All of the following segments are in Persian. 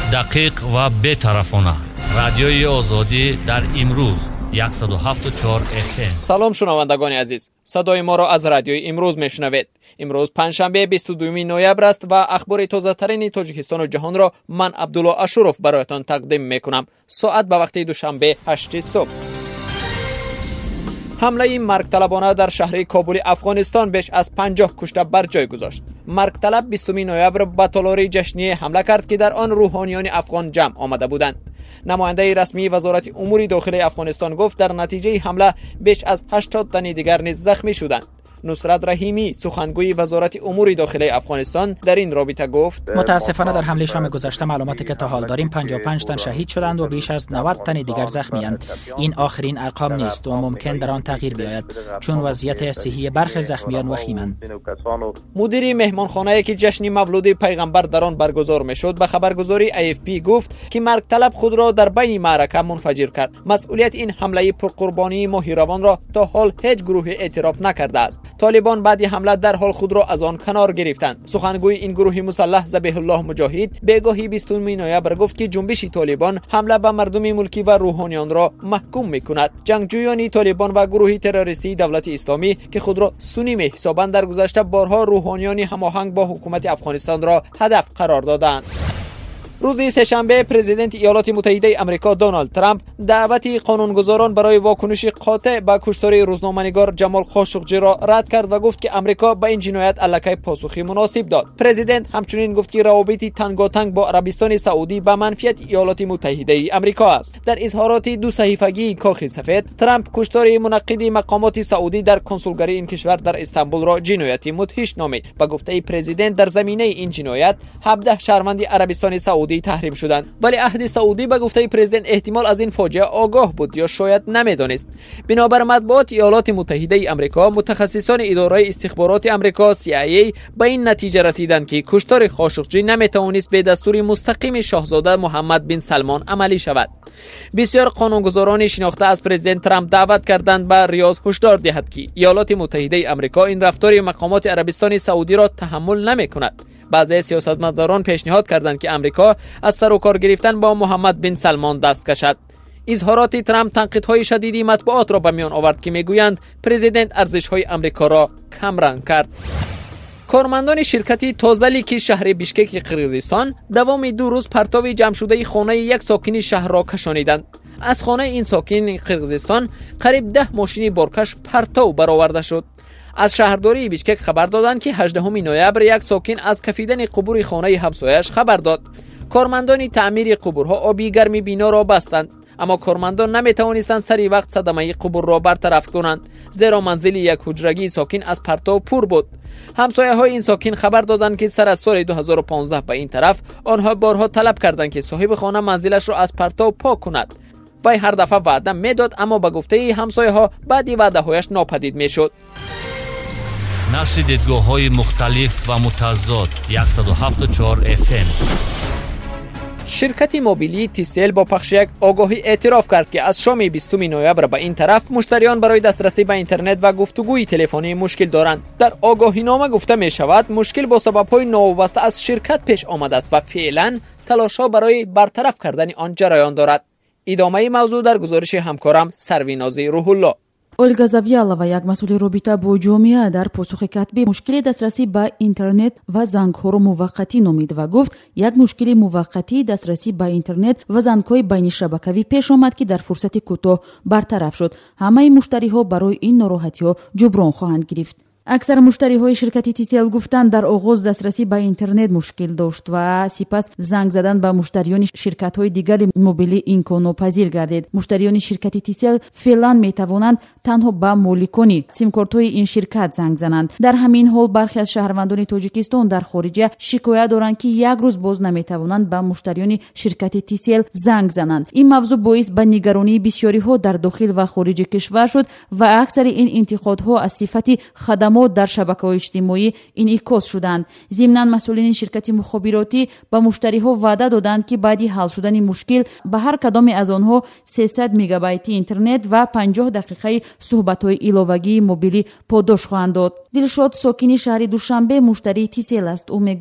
دقیق و بی‌طرفانه. رادیوی آزادی در امروز 107.4 FM. سلام شنوندگان عزیز، صدای ما را از رادیوی امروز میشنوید. امروز پنجشنبه 22 نوامبر است و اخبار تازه ترین تاجیکستان و جهان را من عبدالله اشرف برایتان تقدیم میکنم. ساعت به وقت دوشنبه 8 صبح. حمله مرگ طلبانه در شهر کابل افغانستان بیش از 50 کشته بر جای گذاشت. مرگ طلب 20 نوامبر به تالار جشنی حمله کرد که در آن روحانیان افغان جمع آمده بودند. نماینده رسمی وزارت امور داخلی افغانستان گفت در نتیجه حمله بیش از 80 تن دیگر نیز زخمی شدند. نصرت رحیمی سخنگوی وزارت امور داخلی افغانستان در این رابطه گفت متاسفانه در حمله شام گذشته معلوماتی که تا حال داریم 55 تن شهید شدند و بیش از 90 تن دیگر زخمی اند. این آخرین ارقام نیست و ممکن در آن تغییر بیاید چون وضعیت صحی برخی زخمیان وخیمند. مدیر مهمانخانه‌ای که جشن مولود پیغمبر در آن برگزار میشد به خبرگزاری AFP گفت که مرگ طلب خود را در بین معرکه منفجر کرد. مسئولیت این حمله پرقربانی ماهیروان را تا حال هیچ گروهی اعتراف نکرده است. طالبان بعد حمله در حال خود را از آن کنار گرفتند. سخنگوی این گروه مسلح ذبیح الله مجاهد بگاهی 20 نوامبر گفت که جنبش طالبان حمله به مردم ملکی و روحانیان را محکوم میکند. جنگجویان طالبان و گروه تروریستی دولت اسلامی که خود را سنی میحسابند در گذشته بارها روحانیان هماهنگ با حکومت افغانستان را هدف قرار دادند. روز سه‌شنبه پرزیدنت ایالات متحده آمریکا دونالد ترامپ دعوت قانونگذاران برای واکنش قاطع به کشتار روزنامه‌نگار جمال خاشقجی را رد کرد و گفت که آمریکا به این جنایت الکی پاسخی مناسب داد. پرزیدنت همچنین گفت که روابط تنگاتنگ با عربستان سعودی به منفعت ایالات متحده آمریکا است. در اظهارات دو صحیفگی کاخ سفید، ترامپ کشتار منعقد مقامات سعودی در کنسولگری این کشور در استانبول را جنایتی مدهش نامید. به گفته پرزیدنت در زمینه این جنایت 17 شهروند عربستان سعودی تحریم شدند، ولی عهد سعودی به گفته پرزیدنت احتمال از این فاجعه آگاه بود یا شاید نمیدانست. بنابر مطبوعات ایالات متحده آمریکا، متخصصان اداره استخبارات آمریکا CIA به این نتیجه رسیدند که کشتار خاشقجی نمیتوانست به دستور مستقیم شاهزاده محمد بن سلمان عملی شود. بسیار قانونگذاران شناخته از پرزیدنت ترامپ دعوت کردند به ریاض هشدار دهد که ایالات متحده آمریکا این رفتار مقامات عربستان سعودی را تحمل نمی‌کند. بعضی سیاستمداران پیشنهاد کردند که آمریکا از سر و کار گرفتن با محمد بن سلمان دست کشد. اظهارات ترامپ تنقیدهای شدیدی مطبوعات را به میان آورد که میگویند پرزیدنت ارزش‌های آمریکا را کمرنگ کرد. کارمندان شرکتی تازلیکی شهر بیشکک قرقیزستان دوام 2 روز پرتاب جمع شده خانه یک ساکن شهر را کشانیدند. از خانه این ساکن قرقیزستان قریب 10 ماشین بارکش پرتاب برآورده شد. از شهرداری بیشکک خبر دادند که 18 نوامبر یک ساکن از کفیدن قبور خانه همسایه‌اش خبر داد. کارمندان تعمیر قبورها آبی گرم بینا را بستند، اما کارمندان نمیتوانستند سری وقت صدمه قبور را برطرف کنند، زیرا منزل یک حجرگی ساکن از پرتاب پر بود. همسایه‌های این ساکن خبر دادند که سر از سال 2015 به این طرف آنها بارها طلب کردند که صاحب خانه منزلش را از پرتاب پاک کند. وی هر دفعه وعده میداد، اما به گفته همسایه‌ها بعد وعده‌هایش ناپدید میشد. نشر دیدگاه‌های مختلف و متضاد 107.4 FM. شرکت موبیلی تیسل با پخش یک آگاهی اعتراف کرد که از شام 20 نوامبر به این طرف مشتریان برای دسترسی به اینترنت و گفتگوی تلفنی مشکل دارند. در آگاهینامه گفته می شود مشکل با سبب‌های ناوابسته از شرکت پیش آمده است و فعلا تلاش‌ها برای برطرف کردن آن جریان دارد. ادامه موضوع در گزارش همکارم سرویناز روح الله. اولگا زاویالова як масъули робита бо ҷомеа дар посухи катбӣ мушкили дастрасӣ ба интернет ва зангҳоро муваққатӣ номид ва гуфт як мушкили муваққатии дастрасӣ ба интернет ва зангҳои байнишабакавӣ пеш омад ки дар фурсати кӯтоҳ бартараф шуд. ҳамаи муштариҳо барои ин нороҳатиҳо ҷуброн хоҳанд гирифт. аксар муштариҳои ширкати TCL гуфтанд дар оғоз дастрасӣ ба интернет мушкил дошт ва сипас занг задан ба муштариёни ширкатҳои дигари мобилӣ имконнопазир гардид. муштариёни ширкати TCL феълан метавонанд танҳо ба моликони симкортҳои ин ширкат занг зананд. дар ҳамин ҳол бархе аз шаҳрвандони тоҷикистон дар хориҷа шикоят доранд ки як рӯз боз наметавонанд ба муштариёни ширкати TCL занг зананд. ин мавзӯъ боис ба нигаронии бисёриҳо дар дохил ва хориҷи кишвар шуд ва аксари ин интиқодҳо аз сифати хадамот дар шабакаҳои иҷтимоӣ инъикос шуданд. зимнан масъулини ширкати мухобиротӣ ба муштариҳо ваъда доданд ки баъди ҳал шудани мушкил ба ҳар кадоме аз онҳо 300 мегабайти интернет ва 50 дақиқаи суҳбатҳои иловагии мобилӣ подош хоҳанд дод. дилшод сокини шаҳри душанбе муштарии TCL аст. ӯ мегӯяд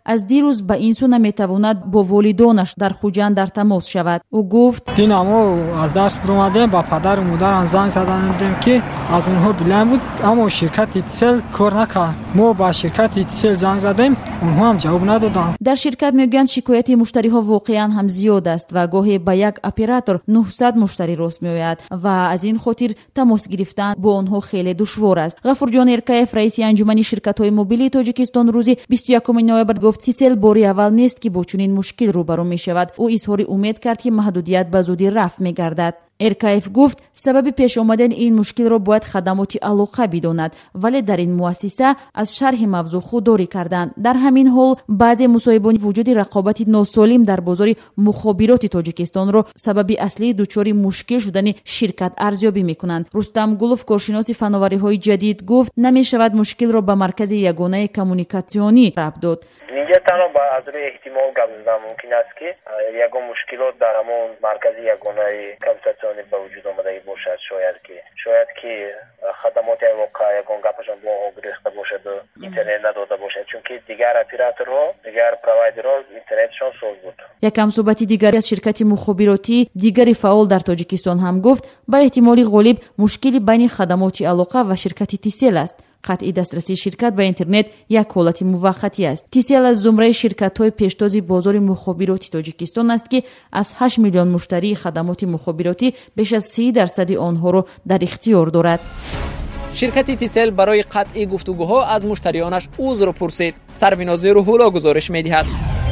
از دیروز به این سو نمیتواند با والدانش در خوجند در تماس شود. او گفت دینمو از درس برآمدیم، با پدر و مادرم زنگ زدیم که از اونها بلند بود، اما شرکت ایتسل کار نکرد. ما با شرکت ایتسل زنگ زدیم، اونها هم جواب ندادند. در شرکت میگویند شکایت مشتری ها واقعا هم زیاد است و گاهی به یک اپراتور 900 مشتری راست میآید و از این خاطر تماس گرفتن با آنها خیلی دشوار است. غفورجان ارکایف رئیس انجمن شرکت های موبیلی تاجیکستان روز 21 نوامبر گفت تیسل باری اول نیست که با چنین مشکل روبرو می شود. او اظهار امید کرد که محدودیت به زودی رفع می گردد. ارکایف گفت سبب پیش آمدن این مشکل را باید خدمات علاقه بداند، ولی در این مؤسسه از شرح موضوع خودداری کردند. در همین حال بعضی مصاحبان وجود رقابت ناسالم در بازار مخابرات تاجیکستان را سبب اصلی دچار مشکل شدن شرکت ارزیابی میکنند. رستم گلوف کارشناس فناوری های جدید گفت نمی شود مشکل را به مرکز یگانه کمونیکاسیونی ربط داد. اینجا تنها با از روی احتمال گپ زدن ممکن است که یگان مشکلات در همون مرکز یگانه کمونیکاسیونی به وجود آمده باشد. شاید که خدمات واقعا یگان گپشان با گرفته باشد و اینترنت نداده باشد، چون که دیگر اپراتورها دیگر پروایدرها اینترنتشان سوز بود. یکم صحبت دیگری از شرکت مخابراتی دیگری فعال در تاجیکستان هم گفت با احتمال غالب مشکلی بین خدمات علاقه و شرکت تیسل است. قطعی دسترسی شرکت به اینترنت یک حالت موقتی است. تیسل از زمره شرکت‌های پیشتاز بازار مخابراتی تاجیکستان است که از 8 میلیون مشتری خدمات مخابراتی بیش از 30% آنها را در اختیار دارد. شرکت تیسل برای قطع گفتگوها از مشتریانش عذر پرسید. سرویناز روح‌الله گزارش می‌دهد.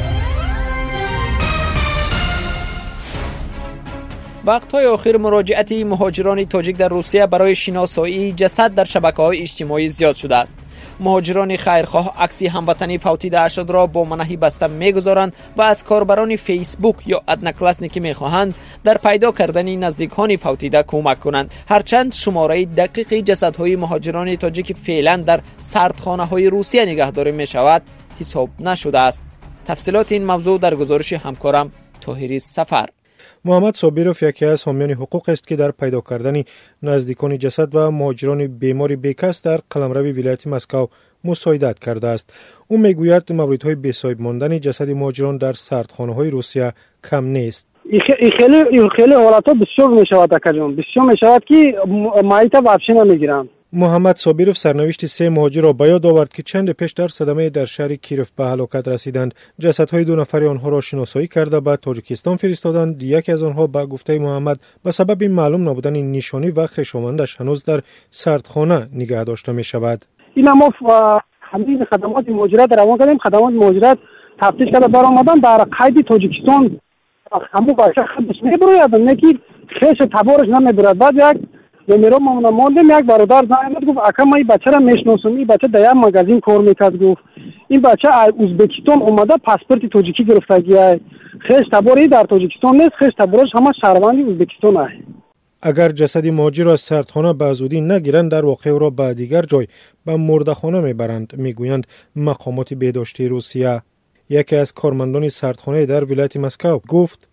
وقت‌های آخر مراجعت مهاجران تاجیک در روسیه برای شناسایی جسد در شبکه‌های اجتماعی زیاد شده است. مهاجران خیرخواه عکسی هموطنی فوتیده اشد را با منحی بسته می‌گذارند و از کاربران فیسبوک یا ادناکلاسنیکی می‌خواهند در پیدا کردن نزدیکان فوتیده کمک کنند. هرچند شماره دقیق جسدهای مهاجران تاجیک فعلا در سردخانه‌های روسیه نگهداری می‌شود حساب نشده است. تفصیلات این موضوع در گزارش همکارم طاهری سفر. محمد صابیروف یکی از حامیان حقوق است که در پیدا کردن نزدیکان جسد و مهاجران بیماری بیکس در قلمرو ولایت مسکو مساعدت کرده است. او میگوید موردهای بی‌صاحب ماندن جسد مهاجران در سردخانه‌های روسیه کم نیست. این خیلی حالتها بسیار میشود اکجان، بسیار میشود که مایتا وابشه نمیگیرن. محمد صابیروف سرنوشت 3 مهاجر را به یاد آورد که چند پیش در صدمه در شهر کیف به هلاکت رسیدند. جسدهای 2 نفر آنها را شناسایی کرده به تاجیکستان فرستادند. یکی از آنها به گفته محمد به سبب معلوم نبودن نشانی و خویشاوندش هنوز در سردخانه نگه داشته می شود. این ما همین خدمات مهاجرت روان کردیم. خدمات مهاجرت تفتیش کرده برآمدن در قید تاجیکستان. همون بچه خودش میبرد، نکی خیش تبارش نمیبرد. بعد یک میرم ماندم یک برادر زنگ گفت اکا ما این بچه را میشناسم، این بچه در یک مغازین کار میکرد. گفت این بچه ازبکستان اومده پاسپورت تاجیکی گرفتگیه. خیش تباری در تاجیکستان نیست، خیش تبارش همه شهروندی ازبکستان است. اگر جسد مهاجر را سردخانه به زودی نگیرند در واقع او را به دیگر جای به مردخانه میبرند، میگویند مقامات بهداشتی روسیه. یکی از کارمندان سردخانه در ولایت مسکو گفت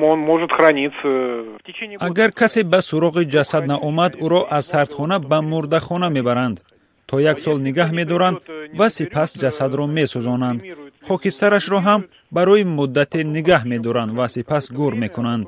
اگر کسی به سراغ جسد نآمد او را از سردخانه به مردخانه میبرند تا 1 سال نگه می‌دارند و سپس جسد را می‌سوزانند. خاکسترش را هم برای مدت نگه می‌دارند و سپس گور می‌کنند.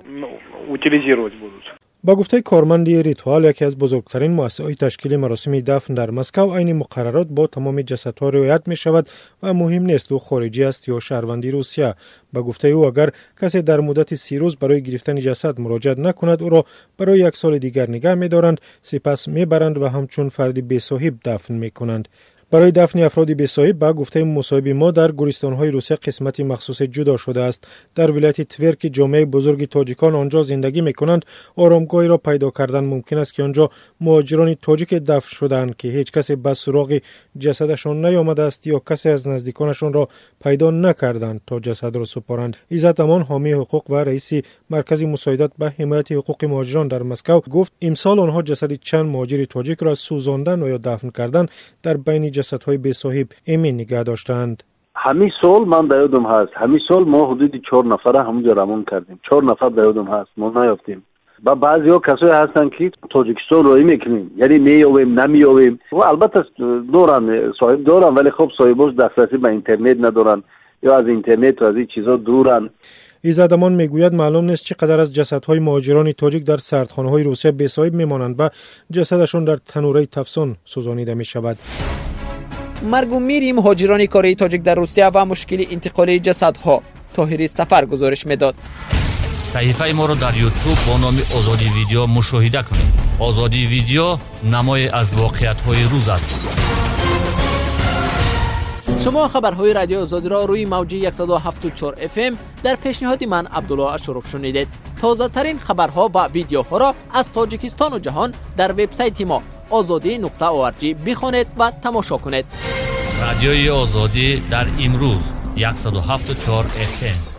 با گفته کارمند ریتوال، یکی از بزرگترین مؤسسه‌های تشکیل مراسم دفن در مسکو، عین مقررات با تمام جسدها رعایت می شود و مهم نیست او خارجی است یا شهروندی روسیه. با گفته او اگر کسی در مدت 30 روز برای گرفتن جسد مراجعه نکند او را برای 1 سال دیگر نگه می دارند، سپس می برند و همچون فرد بی‌صاحب دفن می کنند. برای دفن افراد بی‌صاحب با گفته مصاحب ما در گورستان‌های روسیه قسمت مخصوص جدا شده است. در ولایت تور که جامعه بزرگ تاجیکان آنجا زندگی می‌کنند، آرامگاهی را پیدا کردن ممکن است که آنجا مهاجران تاجیک دفن شدند که هیچ کسی به سراغ جسدشان نیامده است یا کسی از نزدیکانشان را پیدا نکردند تا جسد را سپارند. عزت امان، حامی حقوق و رئیس مرکز مساعدت به حمایت حقوق مهاجران در مسکو گفت امسال آنها جسد چند مهاجر تاجیک را سوزاندن یا دفن کردن در بین جسدهای بی‌صاحب امین نگه داشتند. همین سال من دایدم هست، همین سال ما حدود 4 نفر همونجا رمون کردیم. 4 نفر دایدم هست، ما نیافتیم. و بعضی‌ها کسایی هستن که تاجیکستان رو میکنیم، یعنی میاویم نمیاویم. و البته دارن صاحب دارن، ولی خب صاحبش دسترسی به اینترنت ندارن یا از اینترنت و از این چیزا دورن. ایزدمان میگوید معلوم نیست چقدر از جسدهای مهاجران تاجیک در سردخانه‌های روسیه بی‌صاحب میمانند و جسدشان در تنوره تفسون سوزانیده میشود. مرگ و میر مهاجران کره تاجیک در روسیه و مشکل انتقال جسدها. طاهری سفر گزارش میداد. صحیفه ما رو در یوتیوب با نام آزادی ویدیو مشاهده کنید. آزادی ویدیو نمای از واقعیت‌های روز است. شما خبرهای رادیو آزادی را روی موج 107.4 FM در پیشنهاد من عبدالله اشرف شنیدید. تازه ترین خبرها و ویدیوها را از تاجیکستان و جهان در وبسایت ما azadi.org بخوانید و تماشا کنید. رادیوی آزادی در امروز 107.4 FM.